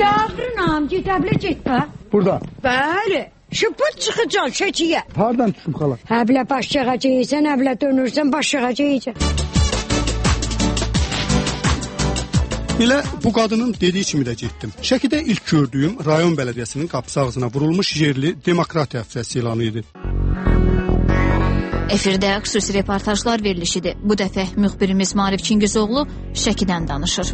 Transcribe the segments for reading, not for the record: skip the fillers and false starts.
Davranam, gedəblə getmə. Burada? Bəli. Şıpıt çıxacaq Şəkiyə. Hardan düşüm xala? Həblə başçağa yeyəcən, həblə dönürsən başçağa yeyəcən. Elə bu qadının dediyi kimi də getdim. Şəkidə ilk gördüyüm rayon bələdiyyəsinin qapısı ağzına vurulmuş yerli demokratiya həftəsi ilanı idi. Efirdə xüsusi reportajlar verilişidir. Bu dəfə müxbirimiz Maarif Çingizoğlu Şəkidən danışır.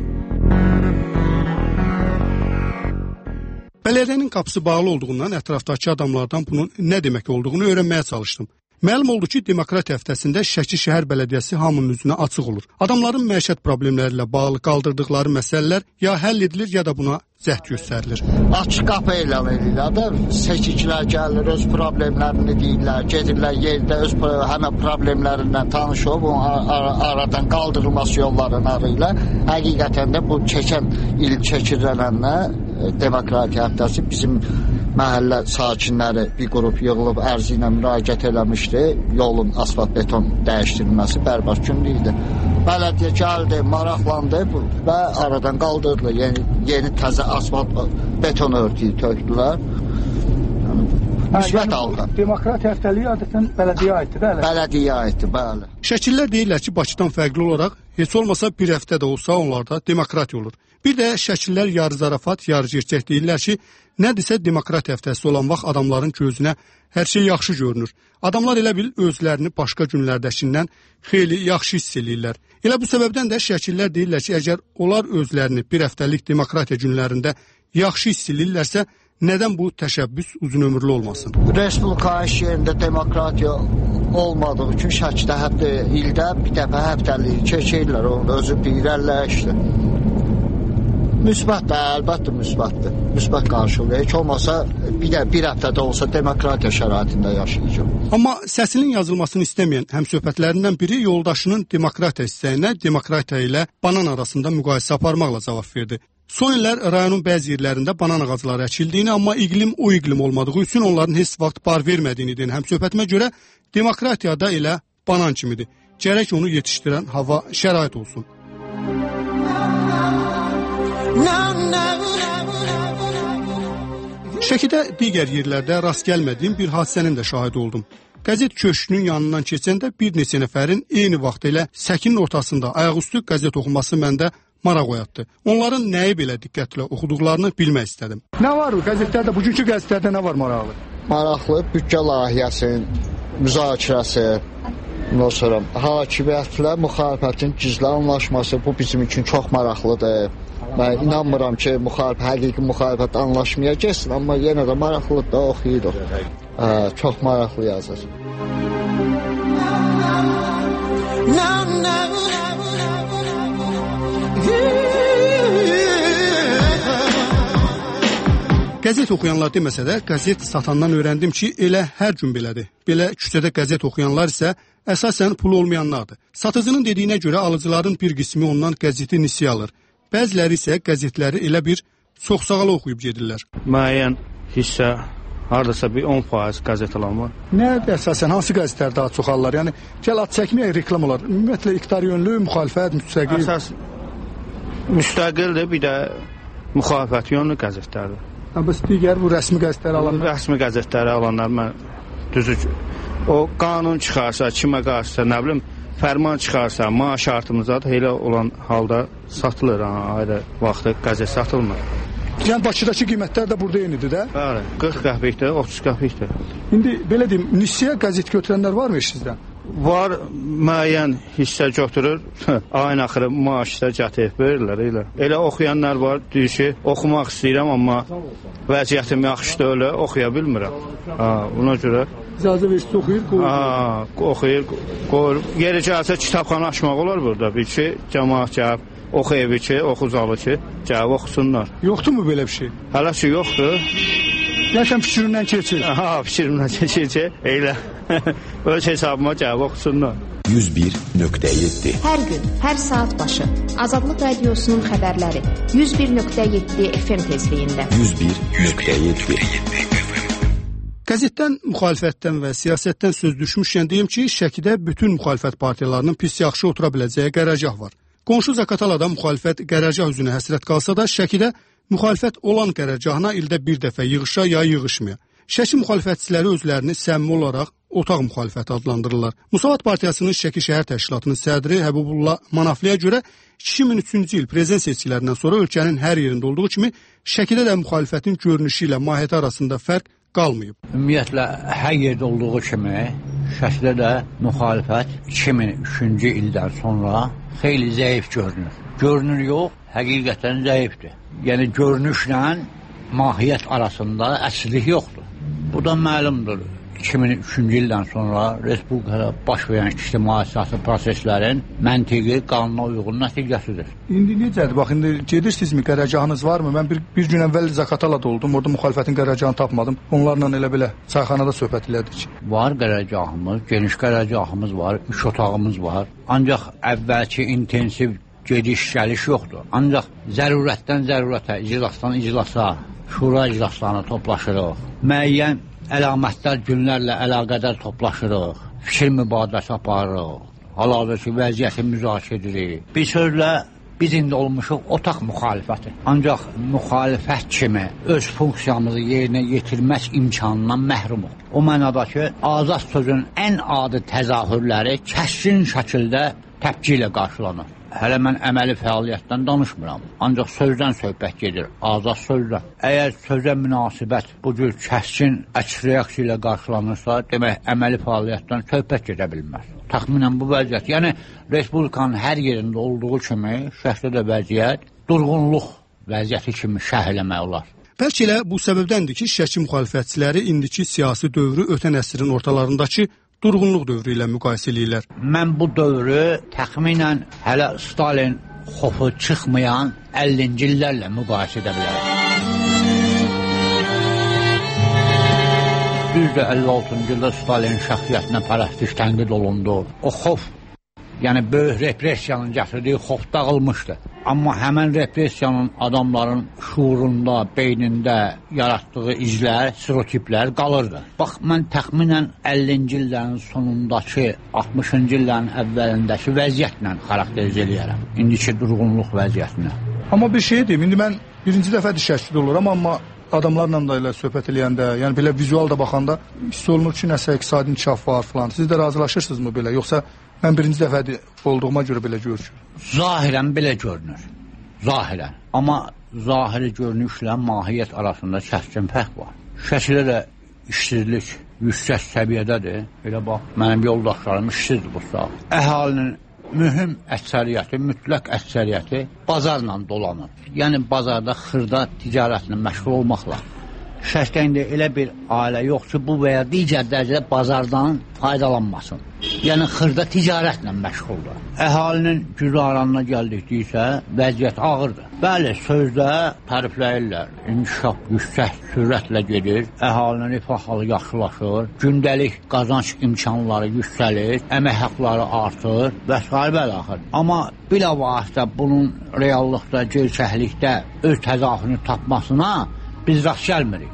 Bələdiyyənin qapısı bağlı olduğundan ətrafdakı adamlardan bunun nə demək olduğunu öyrənməyə çalışdım. Məlum oldu ki, demokratiya həftəsində Şəki şəhər bələdiyyəsi hamının üzünə açıq olur. Adamların məişət problemləri ilə bağlı qaldırdıqları məsələlər ya həll edilir, ya da buna cəhd göstərilir. Açıq qapı elan edirlər də, seçicilər gəlir, öz problemlərini deyirlər, gedirlər yerdə öz həmən problemlərindən tanışıb, aradan qaldırılması yollarını arayırlar. Həqiqətən də bu keçən il çəkirlənənlə demokratiya həftəsi bizim məhəllə sakinləri bir qrup yığılıb ərzi ilə müraciət eləmişdi. Yolun asfalt beton dəyişdirilməsi bərbad gündür idi. Bələdiyyə gəldi, maraqlandı və aradan qaldırdı. Yeni təzə asfalt beton örtüyü tökdülər. Müsbət halda. Demokratiya həftəliyi adətən bələdiyyə aiddir, bəli. Bələdiyyə aiddir, bəli. Şəkillər deyirlər ki, Bakıdan fərqli olaraq heç olmasa bir həftə də olsa onlarda demokratiya olur. Bir də şəkillər yarı zarafat, yarı gerçək deyirlər ki, nədirsə demokratiya həftəsi olan vaxt adamların gözünə hər şey yaxşı görünür. Adamlar elə bil özlərini başqa günlərdəkindən xeyli yaxşı hiss eləyirlər. Elə bu səbəbdən də şəkillər deyirlər ki, əgər onlar özlərini bir həftəlik demokratiya günlərində yaxşı hiss eləyirlərsə, nədən bu təşəbbüs uzun ömürlü olmasın? Respublika yerində demokratiya olmadığı üçün Şəkidə həftə ildə bir dəfə həftəlik keçirlər, onu özü deyirlər işte. Müsbətdir, əlbəttə müsbətdir. Müsbət qarşılıq. Heç olmasa bir həftədə olsa demokratiya şəraitində yaşayacaq. Amma səsinin yazılmasını istəməyən həmsöhbətlərindən biri yoldaşının demokratiya istəyinə demokratiya ilə banan arasında müqayisə aparmaqla cavab verdi. Son illər rayonun bəzi yerlərində banan ağacları əkildiyini, amma iqlim o iqlim olmadığı üçün onların heç vaxt bar vermədiyini deyən həmsöhbətimə görə demokratiyada elə banan kimidir. Gərək onu yetişdirən hava şərait olsun. Şəkidə digər yerlərdə rast gəlmədiyim bir hadisənin də şahidi oldum. Qəzet köşkünün yanından keçəndə bir neçə nəfərin eyni vaxt ilə səkinin ortasında ayaqüstü qəzet oxuması məndə maraq oyatdı. Onların nəyi belə diqqətlə oxuduqlarını bilmək istədim. Nə var o qəzetlərdə, bugünkü qəzetlərdə nə var maraqlı? Maraqlı büdcə layihəsinin müzakirəsi, ondan sonra hakimiyyətlə müxalifətin gizli anlaşması, bu bizim üçün çox maraqlıdır. Mən inanmıram ki, həqiqi müxalifət anlaşmaya geçsin, amma yenə də maraqlıdır da oxuyuruq. Çox maraqlı yazır. Qəzet oxuyanlar deməsə də, qəzet satandan öyrəndim ki, elə hər gün belədir. Belə küçədə qəzet oxuyanlar isə əsasən pulu olmayanlardır. Satıcının dediyinə görə alıcıların bir qismi ondan qəzeti nisiyə alır. Bəziləri isə qəzetləri elə bir çoxsağala oxuyub gedirlər. Müəyyən hissə, hardasa bir 10% qəzet alan var. Nədir əsasən, hansı qəzetlər daha çox alırlar? Yəni, gəl ad çəkməyək, reklam olar. Ümumiyyətlə, iqtidar yönlü, müxalifət, müstəqil. Əsas müstəqildir, bir də müxalifət yönlü qəzetlərdir. Bəs digər bu rəsmi qəzetləri alanlar? Rəsmi qəzetləri alanlar mən düzü o qanun çıxarsa, kimə qarşısa, nə bilim, fərman çıxarsa, maaş artımızadır, elə olan halda satılır, ayrı vaxtı qəzet satılmır. Yəni Bakıdakı qiymətlər də burada eynidir də? Bəli, 40 qəpikdir, 30 qəpikdir. İndi belə deyim, nisiyə qəzet götürənlər varmı sizdən? Var, müəyyən hissə götürür, ayın axırı maaşda gətirib verirlər, elə. Elə oxuyanlar var, deyir ki, oxumaq istəyirəm, amma vəziyyətim yaxşı deyil, oxuya bilmirəm. Buna görə... İcazə versə oxuyur, qoyur. Oxuyur, qoyur. Yeri gəlsə kitabxana açmaq olar burada, bir ki, cəmaat gəlib, oxu evi ki, oxu zalı ki, gəlib oxusunlar. Yoxdur mu belə bir şey? Hələ ki, yoxdur. Yaşam fikrimdən keçir. Fikrimdən keçir ki, elə. Öz hesabıma gəlib oxusunlar. 101.7 Hər gün, hər saat başı Azadlıq Radiosunun xəbərləri 101.7 FM tezliyində. 101.7 Qəzetdən, müxalifətdən və siyasətdən söz düşmüşkən deyim ki, Şəkidə bütün müxalifət partiyalarının pis yaxşı otura biləcəyi qərargah var. Qonşu Zaqatalada müxalifət qərargah üzünə həsrət qalsa da, Şəkidə müxalifət olan qərargahına ildə bir dəfə yığışa ya yığışmaya. Şəki müxalifətçiləri özlərini səmimi olaraq otaq müxalifəti adlandırırlar. Musavat Partiyasının Şəki şəhər təşkilatının sədri Həbibullah Manafliyə görə 2003-cü il prezident seçkilərindən sonra ölkənin hər yerində olduğu kimi Şəkidə də müxalifətin görünüşü ilə mahiyyəti arasında fərq qalmayıb. Ümumiyyətlə, hər yerdə olduğu kimi Şəkidə də müxalifət 2003-cü ildən sonra xeyli zəif görünür. Görünür yox, həqiqətən zəifdir. Yəni görünüşlə mahiyyət arasında əsrlik yoxdur. Bu da məlumdur. 2003-cü ildən sonra Respublikada baş verən ictimai-siyasi proseslərin məntiqi, qanuna uyğun nəticəsidir. İndi necədir? Bax, indi gedirsinizmi, qərargahınız varmı? Mən bir gün əvvəl Zaqatalada oldum, orada müxalifətin qərargahını tapmadım. Onlarla elə belə çayxanada söhbət elədik. Var qərargahımız, geniş qərargahımız var, iş otağımız var. Ancaq əvvəlki intensiv gediş-gəliş yoxdur. Ancaq zərurətdən zərurətə, iclasdan iclasa, şura iclaslarına toplaşırıq. Müəyyən əlamətlər günlərlə əlaqədar toplaşırıq, fikir mübadiləsi aparırıq, hal-hazırki vəziyyəti müzakirə edirik. Bir sözlə, biz indi olmuşuq otaq müxalifəti. Ancaq müxalifət kimi öz funksiyamızı yerinə yetirmək imkanından məhrumuq. O mənada ki, azad sözün ən adi təzahürləri kəskin şəkildə təpki ilə qarşılanır. Hələ mən əməli fəaliyyətdən danışmıram. Ancaq sözdən söhbət gedir, azad sözdən. Əgər sözə münasibət bu cür kəskin əks-reaksiya ilə qarşılanırsa, demək əməli fəaliyyətdən söhbət gedə bilməz. Təxminən bu vəziyyət, yəni Respublikanın hər yerində olduğu kimi Şəkidə də vəziyyət durğunluq vəziyyəti kimi şərh eləmək olar. Bəlkə elə bu səbəbdəndir ki, Şəki müxalifətçiləri indiki siyasi dövrü ötən əsrin ortalarındakı durğunluq dövrü ilə müqayisə edirlər. Mən bu dövrü təxminən hələ Stalin xofu çıxmayan 50-ci illərlə müqayisə edə bilərəm. Düzdür, 56-cı ildə Stalin şəxsiyyətinə pərəstiş tənqid olundu. O xof, yəni böyük repressiyanın gətirdiyi xof dağılmışdı. Amma həmən repressiyanın adamların şuurunda, beynində yaratdığı izlər, stereotiplər qalırdı. Bax, mən təxminən 50-ci illərin sonundakı, 60-cı illərin əvvəlindəki vəziyyətlə xarakterizə eləyərəm. İndiki durğunluq vəziyyətinə. Amma bir şey deyim, indi mən birinci dəfədir Şəkidə oluram, amma adamlarla da elə söhbət eləyəndə, yəni belə vizual da baxanda hiss olunur ki, nəsə iqtisadi inkişaf var filan. Siz də razılaşırsınızmı belə, yoxsa mən birinci dəfədir olduğuma görə belə görüşür? Zahirən belə görünür. Zahirən. Amma zahiri görünüşlə mahiyyət arasında kəskin fərq var. Şəkidə də işsizlik yüksək səviyyədədir. Elə bax, mənim yoldaşlarım işsizdir bu saat. Əhalinin mühüm əksəriyyəti, mütləq əksəriyyəti bazarla dolanır. Yəni bazarda xırda ticarətlə məşğul olmaqla. Şəkidə indi elə bir ailə yox ki, bu və ya digər dərəcədə bazardan faydalanmasın. Yəni xırda ticarətlə məşğuldur. Əhalinin güzaranına gəldikdə vəziyyət ağırdır. Bəli, sözdə tərifləyirlər. İnkişaf yüksək sürətlə gedir, əhalinin rifah halı yaxşılaşır, gündəlik qazanc imkanları yüksəlir, əmək haqqları artır və s. beləxir. Amma bilavasitə bunun reallıqda, gerçəklikdə öz təzahürünü tapmasına biz rast gəlmirik.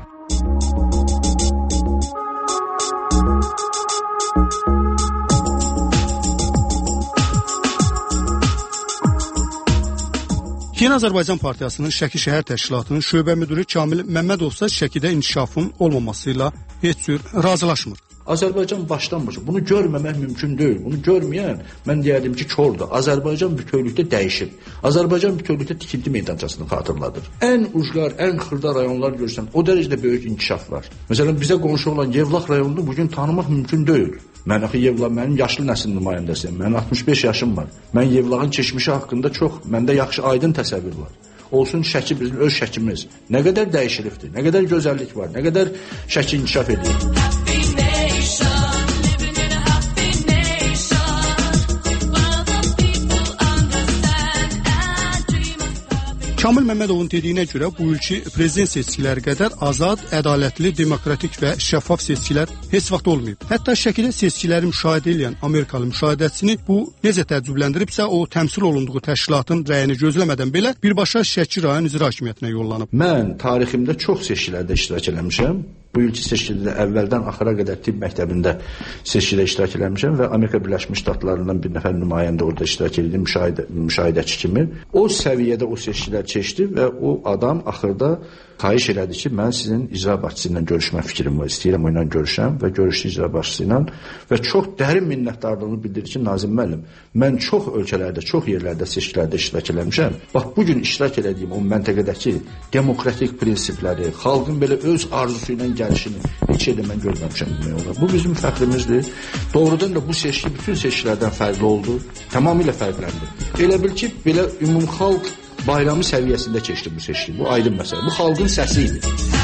Yeni Azərbaycan Partiyasının Şəki şəhər təşkilatının şöbə müdürü Kamil Məmmədov isə Şəkidə inkişafın olmaması ilə heç cür razılaşmır. Azərbaycan başlanmış. Bunu görməmək mümkün deyil. Bunu görməyən, mən deyərdim ki, kordur. Azərbaycan bütövlükdə dəyişir. Azərbaycan bütövlükdə tikinti meydançasını xatırladır. Ən ucqar, ən xırda rayonlar görsən, o dərəcədə böyük inkişaf var. Məsələn, bizə qonşu olan Yevlax rayonunu bugün tanımaq mümkün deyil. Mən axı Yevlax mənim yaşlı nəsil nümayəndəsiyəm. Mənim 65 yaşım var. Mən Yevlaxın keçmişi haqqında məndə yaxşı aydın təsəvvür var. Olsun Şəki bizim öz Şəkimiz. Nə qədər dəyişilibdir, nə qədər gözəllik var, nə qədər Şəki inkişaf edir. Kamil Məmmədovun dediyinə görə bu ilki prezident seçkiləri qədər azad, ədalətli, demokratik və şəffaf seçkilər heç vaxt olmayıb. Hətta Şəkidə seçkiləri müşahidə edən Amerikalı müşahidəçisini bu necə təəccübləndiribsə, o təmsil olunduğu təşkilatın rəyini gözləmədən belə birbaşa Şəki rayon icra hakimiyyətinə yollanıb. Mən tariximdə çox seçkilərdə iştirak eləmişəm. Bu ilki seçkidə əvvəldən axıra qədər tibb məktəbində seçkidə iştirak eləmişəm və Amerika Birləşmiş Ştatlarından bir nəfər nümayəndə orada iştirak edirdi, müşahidəçi kimi. O səviyyədə o seçkilər keçdi və o adam axırda xahiş elədi ki, mən sizin icra başçısı ilə görüşmə fikrim var, istəyirəm o ilə görüşəm və görüşdü icra başçısı ilə və çox dərin minnətdarlığını bildirdi ki, Nazim müəllim, mən çox ölkələrdə, çox yerlərdə seçkilərdə iştirak eləmişəm. Bax, bugün iştirak elədiyim o məntəqədəki demokratik prinsipləri, xalqın belə öz arzusu ilə gəlişini heç yerdə mən görməmişəm demək olar. Bu bizim fəxrimizdir. Doğrudan da bu seçki bütün seçkilərdən fərqli oldu, tamamilə fərqləndi. Elə bil ki, belə ümumxalq bayramı səviyyəsində keçdi bu seçki. Bu aydın məsələ. Bu xalqın səsi idi.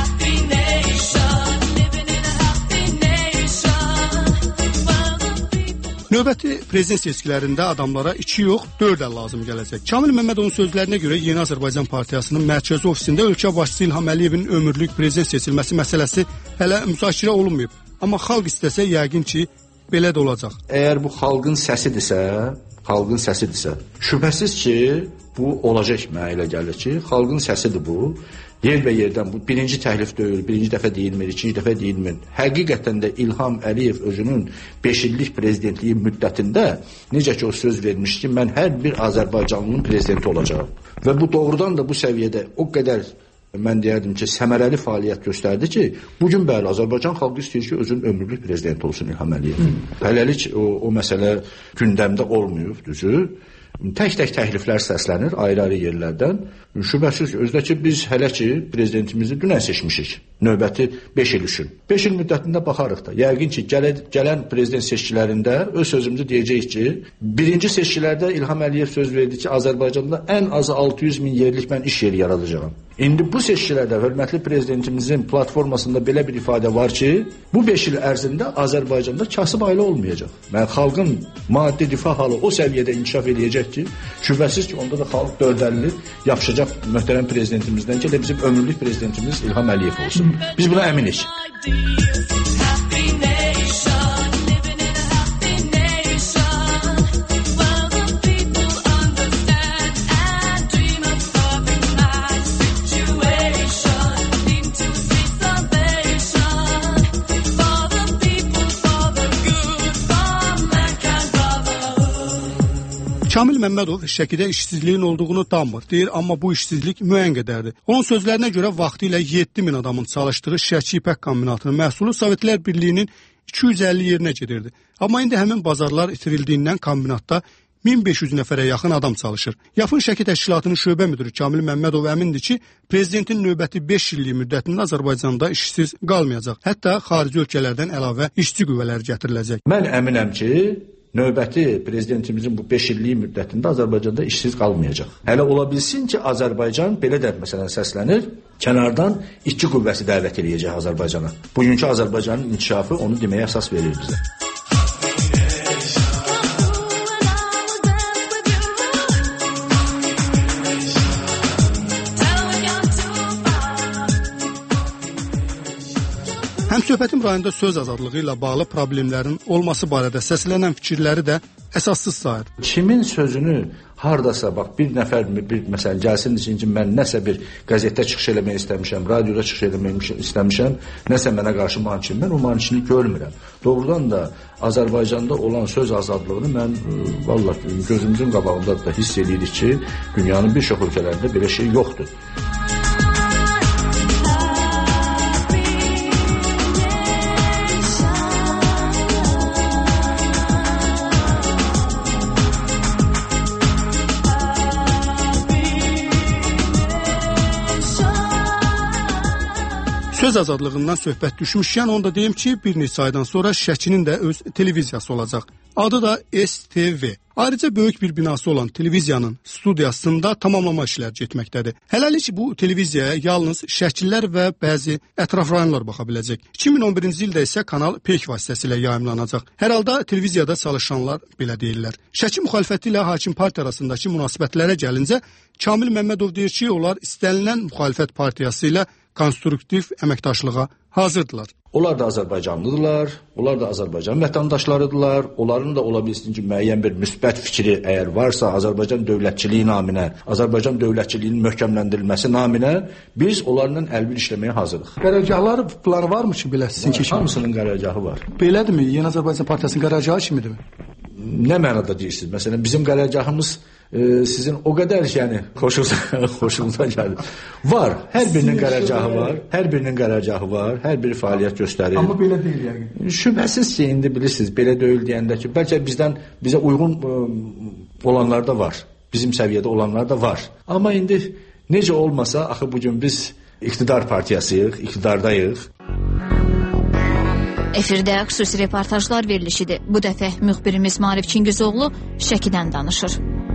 Növbəti prezident seçkilərində adamlara 2 yox, 4 əl lazım gələcək. Kamil Məmmədovun sözlərinə görə Yeni Azərbaycan Partiyasının mərkəzi ofisində ölkə başçısı İlham Əliyevin ömürlük prezident seçilməsi məsələsi hələ müzakirə olunmayıb. Amma xalq istəsə yəqin ki, belə də olacaq. Əgər bu xalqın səsidirsə, şübhəsiz ki, bu olacaq mənə elə gəlir ki, xalqın səsidir bu. Yer və yerdən bu birinci təklif deyil, birinci dəfə deyilmir, ikinci dəfə deyilmir. Həqiqətən də İlham Əliyev özünün 5 illik prezidentliyi müddətində necə ki o söz vermiş ki, mən hər bir Azərbaycanlının prezidenti olacağam. Və bu doğrudan da bu səviyyədə o qədər mən deyərdim ki, səmərəli fəaliyyət göstərdi ki, bugün bəli Azərbaycan xalqı istəyir ki, özünün ömürlük prezidenti olsun İlham Əliyev. Hələlik o məsələ gündəmdə olmayıb, düzü. Tək-tək təkliflər səslənir ayrı-ayrı yerlərdən. Şübhəsiz ki, özdə ki, biz hələ ki, prezidentimizi dünən seçmişik. Növbəti 5 il üçün. 5 il müddətində baxarıq da. Yəqin ki, gələn prezident seçkilərində öz sözümüzü deyəcəyik ki, birinci seçkilərdə İlham Əliyev söz verdi ki, Azərbaycanda ən azı 600 min yerlik mən iş yeri yaradacağam. İndi bu seçkilərdə hörmətli prezidentimizin platformasında belə bir ifadə var ki, bu 5 il ərzində Azərbaycanda kasıb ailə olmayacaq. Yəni xalqın maddi rifah halı o səviyyədə inkişaf edəcək ki, şübhəsiz ki, onda da xalq 4 əlli yapışacaq möhtərəm prezidentimizdən ki, bizim ömürlük prezidentimiz İlham Əliyev olsun. Biz buna əminik. Kamil Məmmədov Şəkidə işsizliyin olduğunu danmır, deyir, amma bu işsizlik müəyyən qədərdir. Onun sözlərinə görə vaxtilə 7000 adamın çalışdığı Şəki İpək kombinatının məhsulu Sovetlər Birliyinin 250 yerinə gedirdi. Amma indi həmin bazarlar itirildiyindən kombinatda 1500 nəfərə yaxın adam çalışır. Yaxın Şəki təşkilatının şöbə müdürü Kamil Məmmədov əmindir ki, prezidentin növbəti 5 illik müddətində Azərbaycanda işsiz qalmayacaq. Hətta xarici ölkələrdən əlavə işçi qüvvələri gətiriləcək. Mən əminəm ki, növbəti prezidentimizin bu 5 illik müddətində Azərbaycanda işsiz qalmayacaq. Hələ ola bilsin ki, Azərbaycan belə də məsələn səslənir, kənardan işçi qüvvəsi dəvət edəcək Azərbaycana. Bugünkü Azərbaycanın inkişafı onu deməyə əsas verir bizə. Həmsöhbətim rayonunda söz azadlığı ilə bağlı problemlərin olması barədə səslənən fikirləri də əsassız sayır. Kimin sözünü hardasa, bax, bir nəfər bir məsələn gəlsin desin ki, mən nəsə bir qəzetdə çıxış eləmək istəmişəm, radioda çıxış eləmək istəmişəm, nəsə mənə qarşı mançin. Mən o mançini görmürəm. Doğrudan da Azərbaycanda olan söz azadlığını mən vallahi gözümüzün qabağında da hiss edirik ki, dünyanın bir çox ölkələrində belə şey yoxdur. Söz azadlığından söhbət düşmüşkən, onu da deyim ki, bir neçə aydan sonra Şəkinin də öz televiziyası olacaq. Adı da STV. Ayrıca böyük bir binası olan televiziyanın studiyasında tamamlama işləri getməkdədir. Hələlik bu televiziyaya yalnız şəkillər və bəzi ətraf rayonlar baxa biləcək. 2011-ci ildə isə kanal PEK vasitəsilə yayımlanacaq. Hər halda televiziyada çalışanlar belə deyirlər. Şəki müxalifəti ilə hakim partiya arasındakı münasibətlərə gəlincə, Kamil Məmmədov deyir ki, onlar istənilən müxalifət partiyası ilə konstruktiv əməkdaşlığa hazırdılar. Onlar da Azərbaycanlıdırlar, onlar da Azərbaycan vətəndaşlarıdırlar. Onların da ola bilsin ki, müəyyən bir müsbət fikri əgər varsa, Azərbaycan dövlətçiliyi naminə, Azərbaycan dövlətçiliyinin möhkəmləndirilməsi naminə biz onlarla əlbir işləməyə hazırıq. Qərargahları planı varmı ki, belə sizin ki? Hamısının qərargahı var. Belədirmi? Yeni Azərbaycan Partiyasının qərargahı kimidirmi? Nə mənada deyirsiniz? Məsələn, bizim qərargahımız sizin o qədər xoşunuza gəlir. Var, hər birinin qərargahı var, hər biri fəaliyyət göstərir. Amma belə deyil yəqin. Şübhəsiz ki, indi bilirsiniz, belə deyil deyəndə ki, bəlkə bizə uyğun olanlar da var, bizim səviyyədə olanlar da var. Amma indi necə olmasa, axı bugün biz iqtidar partiyasıyıq, iqtidardayıq. Efirdə xüsusi reportajlar verilişidir. Bu dəfə müxbirimiz Maarif Çingizoğlu Şəkidən danışır.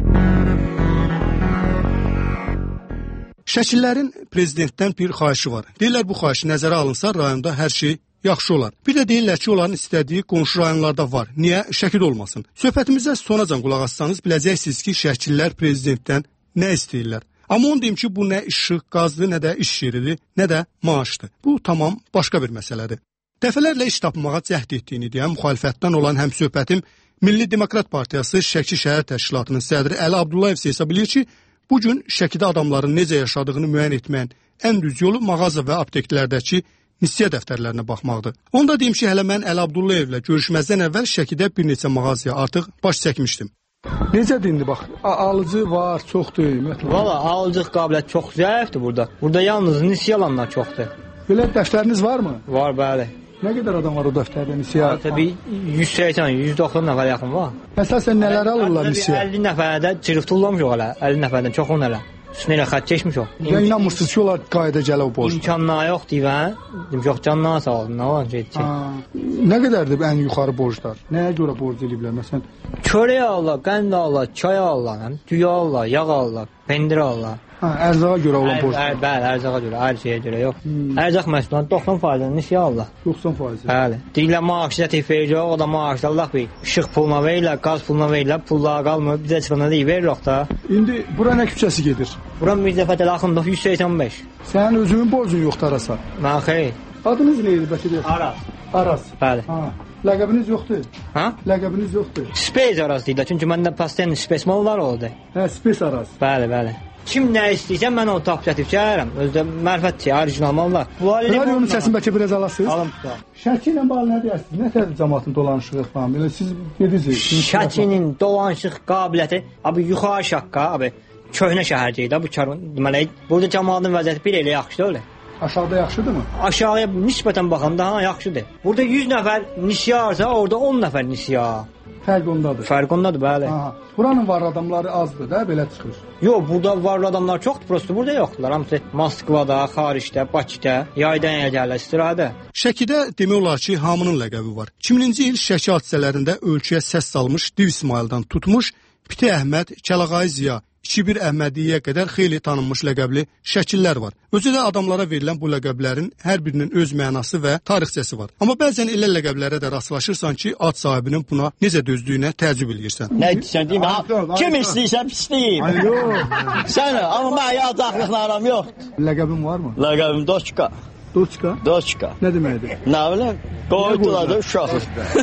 Şəkillərin prezidentdən bir xahişi var. Deyirlər bu xahiş nəzərə alınsa rayonda hər şey yaxşı olar. Bir də deyirlər ki, onların istədiyi qonşu rayonlarda var. Niyə Şəkidə olmasın? Söhbətimizə sonacan qulaq assanız biləcəksiniz ki, Şəkillər prezidentdən nə istəyirlər. Amma onu deyim ki, bu nə işıq qazdır, nə də iş yeridir, nə də maaşdır. Bu tamam başqa bir məsələdir. Dəfələrlə iş tapmağa cəhd etdiyini deyən müxalifətdən olan həmsöhbətim Milli Demokrat Partiyası Şəki Şəhər Təşkilatının sədri Əli Abdullayev hesab edir ki, bu gün Şəkidə adamların necə yaşadığını müəyyən etməyin ən düz yolu mağaza və apteklərdəki nisiyə dəftərlərinə baxmaqdır. Onu da deyim ki, hələ mən Əli Abdullayevlə görüşməzdən əvvəl Şəkidə bir neçə mağazaya artıq baş çəkmişdim. Necədir indi bax, alıcı var, çoxdur ümumiyyətlə. Valla alıcı qabiliyyət çox zəifdir burada. Burada yalnız nisiyə alanlar çoxdur. Belə dəftəriniz varmı? Var, bəli. Nə qədər adam var o dəftərdə nisiyə? Təbii 180-190 nəfər yaxın var. Əsasən nələr alırlar nisiyə? 50 nəfərdə cırıq tullamış o hələ. 50 nəfərdən çox on hələ. Üstünə ilə xət keçmiş o. Yəni inanmırsınız ki, onlar qayda gələ o borc? İmkanlar yox deyən. Yox, canına sağ olun. Nə olan şeydir? Nə qədərdir ən yuxarı borclar? Nəyə görə borc eləyiblər? Məsələn, çörək alırlar, qənd alırlar, çay alırlar, düyə alırlar, yağ alırlar, pendir alırlar. Ərzağa görə olan borclar. Bəli, ərzağa görə, hər şeyə görə yox. Ərzaq məhsullarının 90%-ni nisiyə alırlar. 90%. Bəli. Deyirlər maaşı təklif verir, o da maaşı Allah verir. İşıq puluna verirlər, qaz puluna verirlər, pullar qalmır. Bizə çıxanda deyir, verir da. İndi bura nə küçəsi gedir? Bura Mirzə Fətəli Axundov 185. Sənin özünün borcun yoxdur Arasa? Mən xeyr. Adınız nə idi bəlkə deyəsən? Aras. Aras. Bəli. Ləqəbiniz yoxdur? Hə? Ləqəbiniz yoxdur? Space Aras deyirlər. Çünki məndə pastenin Space mallar oldu. Hə, Space Aras. Bəli, bəli. Kim nə istəyirsə mən onu tapıb gətirib gəlirəm. Özdə mərifətçi, orijinal mallar. Radionun səsini bəlkə biraz alasınız. Alım. Şəki ilə bağlı nə deyərsiniz? Nə tər cəmaatın dolanışığı falan? Belə siz gedirsiniz. Şəkinin dolanışıq qabiliyyəti abi yuxarı şaqqa, abi köhnə şəhərcəyi də bu deməli burada cəmaatın vəziyyəti bir elə yaxşı deyil. Aşağıda yaxşıdırmı? Aşağıya nisbətən baxanda yaxşıdır. Burada 100 nəfər nisiyarsa, orada 10 nəfər nisiya. Fərq ondadır. Fərq ondadır, bəli. Buranın var adamları azdır da, belə çıxır. Yox, burada varlı adamlar çoxdur, prosto burada yoxdular. Hamısı Moskvada, xaricdə, Bakıda, yaydan yaya gəlirlər istirahədə. Şəkidə demək olar ki, hamının ləqəbi var. 2000-ci il Şəki hadisələrində ölkəyə səs salmış Div İsmayıldan tutmuş Piti Əhməd, Kəlağayı Ziya, 2-1 Əhmədiyyə qədər xeyli tanınmış ləqəbli şəkillər var. Özü də adamlara verilən bu ləqəblərin hər birinin öz mənası və tarixçəsi var. Amma bəzən elə ləqəblərə də rastlaşırsan ki, ad sahibinin buna necə dözdüyünə təəccüb eləyirsən. Nə deyirsən, deyim, kim istəyirsən pisliyim. Sən, amma mən yadaqlıqla aram yoxdur. Ləqəbin varmı? Ləqəbim Doçka. Doçka? Doçka. Nə deməkdir? Nə bilim, qoydular da uşaqı.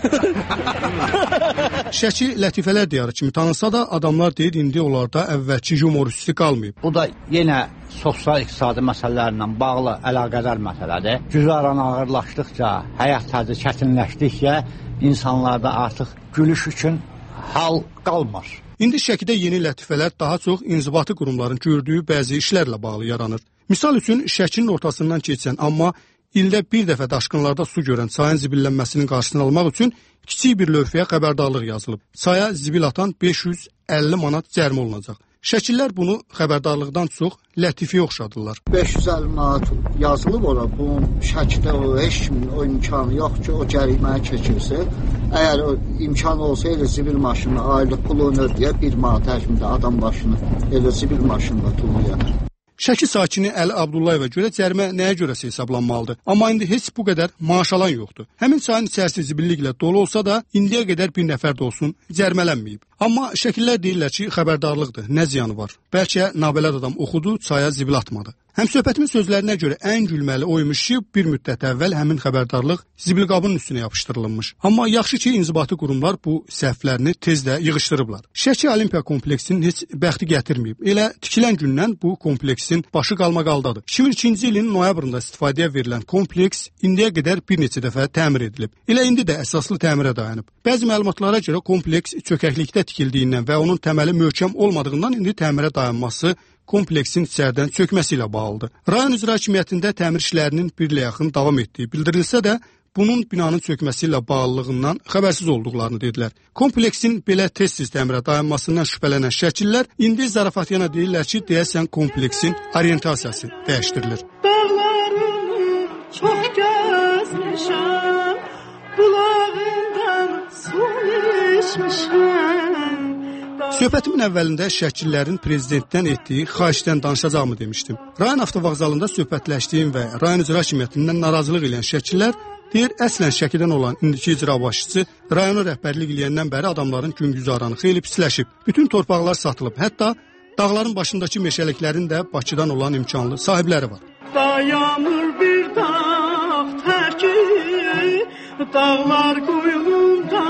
Şəki lətifələr diyarı kimi tanınsa da adamlar deyir indi onlarda əvvəlki humoristi qalmayıb. Bu da yenə sosial-iqtisadi məsələlərlə bağlı əlaqədar məsələdir. Güzaran ağırlaşdıqca, həyat tərzı çətinləşdikcə insanlarda artıq gülüş üçün hal qalmır. İndi Şəkidə yeni lətifələr daha çox inzibati qurumların gördüyü bəzi işlərlə bağlı yaranır. Misal üçün Şəkinin ortasından keçən, amma ildə bir dəfə daşqınlarda su görən çayın zibillənməsinin qarşısını almaq üçün kiçik bir lövhəyə xəbərdarlıq yazılıb. Çaya zibil atan 550 manat cərimə olunacaq. Şəkillər bunu xəbərdarlıqdan çox lətifəyə oxşadırlar. 550 manat yazılıb ora. Bunun Şəkidə heç kimin o imkanı yox ki, o cəriməni keçirsin. Əgər o imkan olsa elə zibil maşını aylıq pulunu ödəyə 1 manat həcmində adam başını elə zibil maşınla tullayar. Şəki sakini Əli Abdullayeva görə cərimə nəyə görəsə hesablanmalıdır. Amma indi heç bu qədər maaş alan yoxdur. Həmin çayın içərisi zibilliklə dolu olsa da indiyə qədər bir nəfər də olsun cərimələnməyib. Amma şəkillər deyirlər ki, xəbərdarlıqdır, nə ziyanı var. Bəlkə nabələd adam oxudu, çaya zibil atmadı. Həmsöhbətimin sözlərinə görə ən gülməli o imiş ki, bir müddət əvvəl həmin xəbərdarlıq zibilqabının üstünə yapışdırılmış. Amma yaxşı ki, inzibati qurumlar bu səhvlərini tez də yığışdırıblar. Şəki Olimpiya kompleksinin heç bəxti gətirməyib. Elə tikilən gündən bu kompleksin başı qalmaqaldadır. 2002-ci ilin noyabrında istifadəyə verilən kompleks indiyə qədər bir neçə dəfə təmir edilib. Elə indi də əsaslı təmirə dayanıb. Bəzi məlumatlara görə kompleks çökəklikdə tikildiyindən və onun təməli möhkəm olmadığından indi təmirə dayanması kompleksin içərdən çökməsi ilə bağlıdır. Rayon İcra Hakimiyyətində təmir işlərinin bir ilə yaxın davam etdiyi bildirilsə də, bunun binanın çökməsi ilə bağlılığından xəbərsiz olduqlarını dedilər. Kompleksin belə tez-tez təmirə dayanmasından şübhələnən şəkillər indi zarafatyana deyirlər ki, deyəsən kompleksin orientasiyası dəyişdirilir. Dağlarını çox gəzmişəm, bulağından su içmişəm. Söhbətimin əvvəlində şəkillərin prezidentdən etdiyi xahişdən danışacağımı demişdim. Rayon avtovağzalında söhbətləşdiyim və rayon icra hakimiyyətindən narazılıq edən şəkillər deyir, əslən Şəkidən olan indiki icra başçısı rayona rəhbərlik eləyəndən bəri adamların güzəranı xeyli pisləşib. Bütün torpaqlar satılıb, hətta dağların başındakı meşəliklərin də Bakıdan olan imkanlı sahibləri var. Dayanır bir dağ tərki, dağlar qoyulunda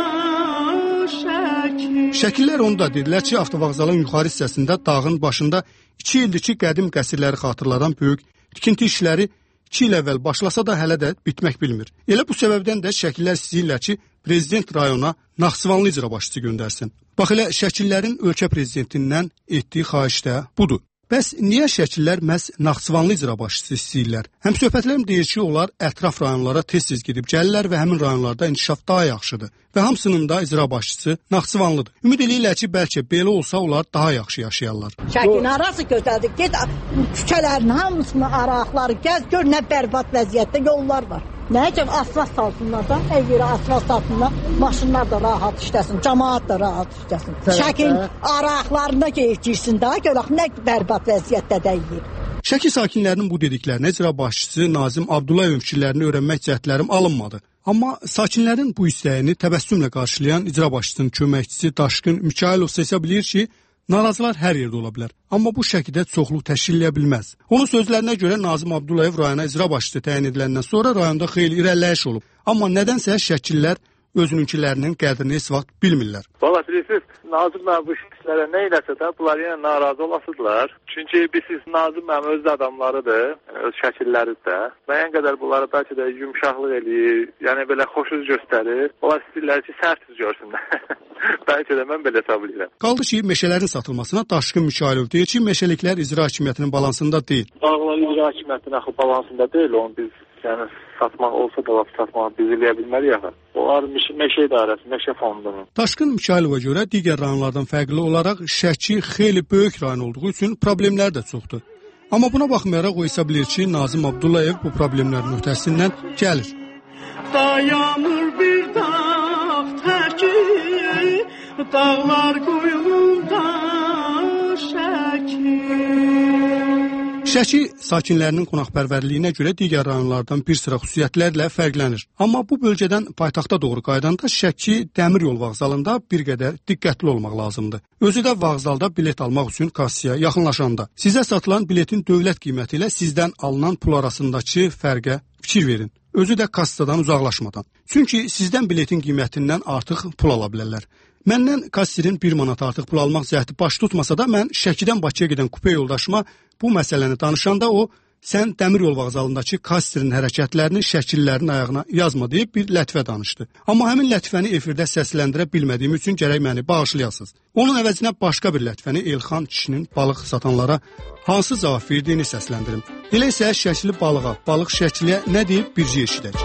Şəki. Şəkillər onu da dedilər ki, avtovağzalın yuxarı hissəsində dağın başında 2 ildir ki, qədim qəsirləri xatırladan böyük tikinti işləri 2 il əvvəl başlasa da hələ də bitmək bilmir. Elə bu səbəbdən də şəkillər istəyirlər ki, prezident rayona Naxçıvanlı icra başçısı göndərsin. Bax elə şəkillərin ölkə prezidentindən etdiyi xahiş də budur. Bəs niyə şəkillər məhz Naxçıvanlı icra başçısı istəyirlər? Həmsöhbətlərim deyir ki, onlar ətraf rayonlara tez-tez gedib gəlirlər və həmin rayonlarda inkişaf daha yaxşıdır. Və hamısının da icra başçısı Naxçıvanlıdır. Ümid eləyirlər ki, bəlkə belə olsa onlar daha yaxşı yaşayarlar. Şəkin arası gözəldir. Get küçələrin hamısını araqları gəz, gör nə bərbad vəziyyətdə yollar var. Nəyəcəm asfalt salsınlar da, hər yerə asfalt salsınlar, maşınlar da rahat işləsin, cəmaat da rahat işləsin. Şəkin araqlarına girsin də, görək nə bərbad vəziyyətdə deyil. Şəki sakinlərinin bu dediklərinə icra başçısı Nazim Abdullayev fikirlərini öyrənmək cəhdlərim alınmadı. Amma sakinlərin bu istəyini təbəssümlə qarşılayan icra başçısının köməkçisi Daşkın Mikailov isə bilir ki, narazılar hər yerdə ola bilər. Amma bu şəkildə çoxluq təşkil edə bilməz. Onun sözlərinə görə Nazim Abdullayev rayona icra başçısı təyin ediləndən sonra rayonda xeyli irəliləyiş olub. Amma nədənsə şəkillər özününkilərinin qədrini heç vaxt bilmirlər. Valla bilirsiniz, Nazim mənim bu işlərə nə eləsə də bunlar yenə narazı olasıdırlar. Çünki bilirsiniz, Nazim mənim öz adamlarıdır, öz şəkilləridir də. Müəyyən qədər bunları bəlkə də yumşaqlıq eləyir, yəni belə xoşuz göstərir. Onlar istəyirlər ki, sərtsiz görsünlər. Bəlkə də mən belə hesab edirəm. Qaldı ki, meşələrin satılmasına Daşkın Mikailov deyir ki, meşəliklər icra hakimiyyətinin balansında deyil. Dağlar icra hakimiyyətinin axı balansında deyil, onu biz yəni satmaq olsa da satmaq biz eləyə bilmərik axı. Onlar meşə idarəsi, meşə fondunun. Daşkın Mikailova görə digər rayonlardan fərqli olaraq Şəki xeyli böyük rayon olduğu üçün problemlər də çoxdur. Amma buna baxmayaraq o hesab edir ki, Nazim Abdullayev bu problemlərin öhdəsindən gəlir. Dayanır bir dağ tərki, dağlar qoyulunda Şəki. Şəki sakinlərinin qonaqpərvərliyinə görə digər rayonlardan bir sıra xüsusiyyətlərlə fərqlənir. Amma bu bölgədən paytaxta doğru qaydanda Şəki dəmir yol vağzalında bir qədər diqqətli olmaq lazımdır. Özü də vağzalda bilet almaq üçün kassaya yaxınlaşanda. Sizə satılan biletin dövlət qiyməti ilə sizdən alınan pul arasındakı fərqə fikir verin. Özü də kassadan uzaqlaşmadan. Çünki sizdən biletin qiymətindən artıq pul ala bilərlər. Məndən kassirin 1 manat artıq pul almaq cəhdi baş tutmasa da mən Şəkidən Bakıya gedən kupe yoldaşıma bu məsələni danışanda o, sən dəmir yol vağzalındakı kassirin hərəkətlərini şəkillərin ayağına yazma deyib bir lətifə danışdı. Amma həmin lətifəni efirdə səsləndirə bilmədiyim üçün gərək məni bağışlayasınız. Onun əvəzinə başqa bir lətifəni Elxan kişinin balıq satanlara hansı cavab verdiyini səsləndirim. Elə isə şəkli balığa, balıq şəkliyə nə deyib bircə eşidək.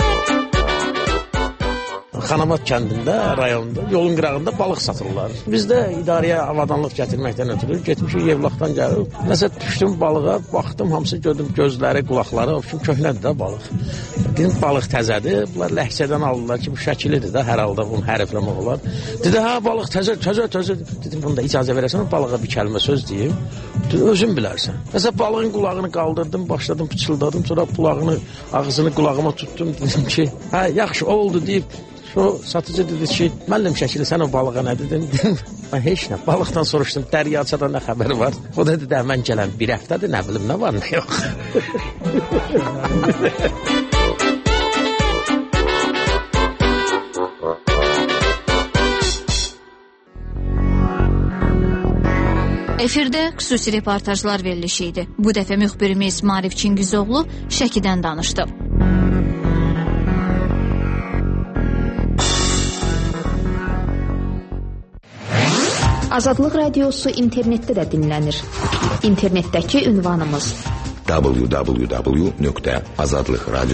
Xanamat kəndində, rayonunda, yolun qırağında balıq satırlar. Biz də idarəyə avadanlıq gətirməkdən ötürü getmişik Yevlaxdan gəlib. Nəsə düşdüm balığa, baxdım, hamısı gördüm gözləri, qulaqları, o köhnədir də balıq. Dedim, balıq təzədir. Bunlar ləhcədən aldılar ki, bu şəkilidir də, hər halda bunu hərfləmək olar. Dedi, hə, balıq təzə. Dedim, bunu da icazə verəsən, balığa bir kəlmə söz deyim. Dedi, özün bilərsən. Nəsə balığın qulağını qaldırdım, başladım, pıçıldadım, sonra qulağını, ağzını qulağıma tutdum. Dedim ki, hə, yaxşı oldu deyib, O satıcı dedi ki, müəllim Şəkili sən o balığa nə dedin? Mən heç nə, balıqdan soruşdum, dəryaçada nə xəbəri var? O dedi, mən gələn bir həftədir, nə bilim, nə var, nə yox. Efirdə xüsusi reportajlar verilişi idi. Bu dəfə müxbirimiz Maarif Çingizoğlu Şəkidən danışdı. Azadlıq Radiosu internetdə də dinlənir. İnternetdəki ünvanımız www.azadlıkradio